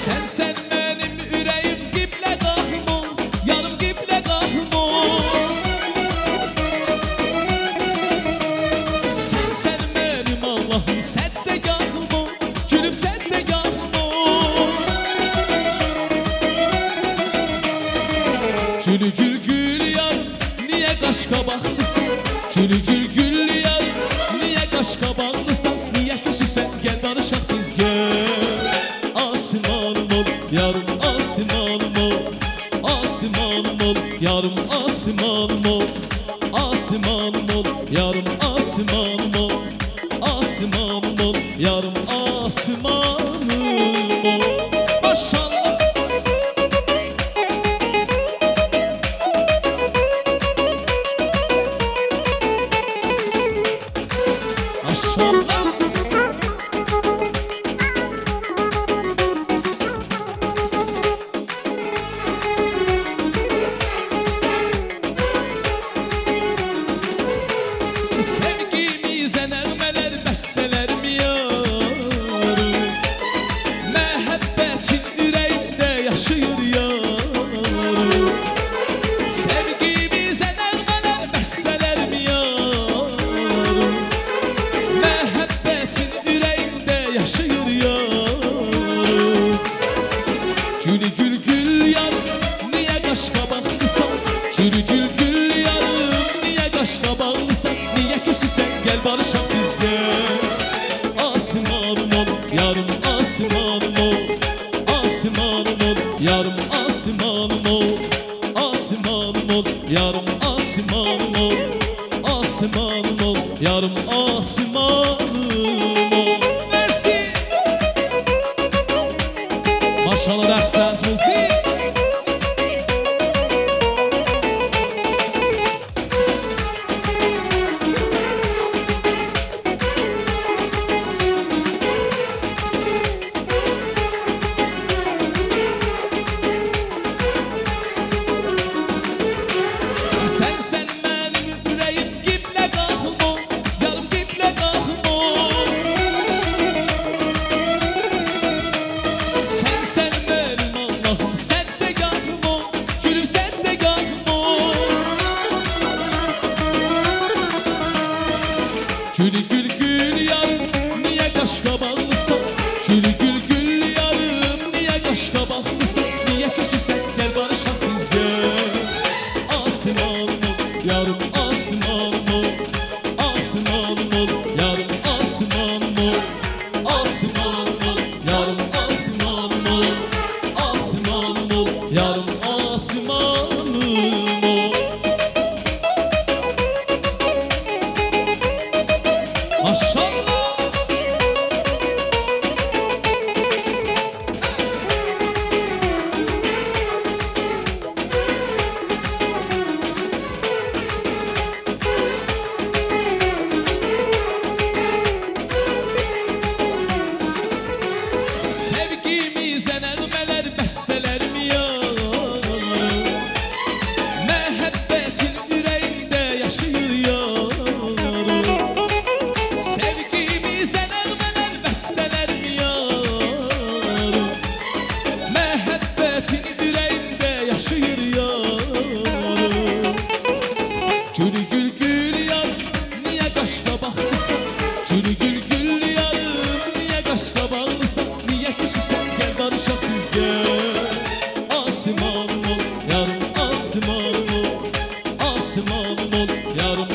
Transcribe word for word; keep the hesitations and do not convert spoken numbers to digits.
Sen sen benim ürəyim qiblə qahım ol, yarım qiblə qahım ol. Sen sen benim Allah'ım səcdəgahım ol, gülüm səcdəgahım ol. Gülü gül gül yarım, niyə qaşqabaqlısan? Gülü gül gül yarım, niyə qaşqabaqlısan? Niyə küsüsən? Gəl danışaq biz gəl. Asmanım ol, yarım asmanım ol, asmanım ol, yarım asmanım ol, asmanım ol, yarım asmanım ol, asmanım ol, yarım asmanım ol. Maşallah. Maşallah. Sevgimizə nəğmələr, bəstələr mi yarım? Məhəbbətin ürəyimdə yaşayır yarım. Sevgimizə nəğmələr, bəstələr mi yarım? Məhəbbətin ürəyimdə yaşayır yarım. Gül gül gül yarım, niyə qaşqabaqlısan? Gül gül gül yarım, niyə qaşqabaqlısan? Niyə küsüsən? Gəl barışaq biz gəl. Asmanım ol, yarım asmanım ol, asmanım ol, yarım asmanım ol, asmanım ol, yarım asmanım ol, asmanım ol, yarım asmanım ol. Merci. Maşallah dəstəniz müzik. Sen sen benim ürəyim qiblə qahım ol, yarım qiblə qahım ol. Sen sen benim Allah'ım səcdəgahım ol, gülüm səcdəgahım ol. Gül gül gül yarım, niyə qaşqabaqlısan? Gül gül gül yarım, niyə qaşqabaqlısan? Niyə küsüsən? Gəl barışaq biz gəl. Asmanım ol, yarım asmanım ol, asmanım ol, yarım asmanım ol, asmanım ol, yarım asmanım ol, asmanım ol, yarım asmanım ol. Maşallah. Sevgimizə nəğmələr, bəstələr mi yarım? Məhəbbətin ürəyimdə yaşayır yarım. Sevgimizə nəğmələr, bəstələr mi yarım? Məhəbbətin ürəyimdə yaşayır yarım. Gül gül gül yarım, niyə qaşqabaqlısan? Gül gül gül yarım, niyə qaşqabaqlısan? Niyə küsüsən? Gəl barışaq biz gəl. Asmanım ol, yarım asmanım ol, asmanım ol, yarım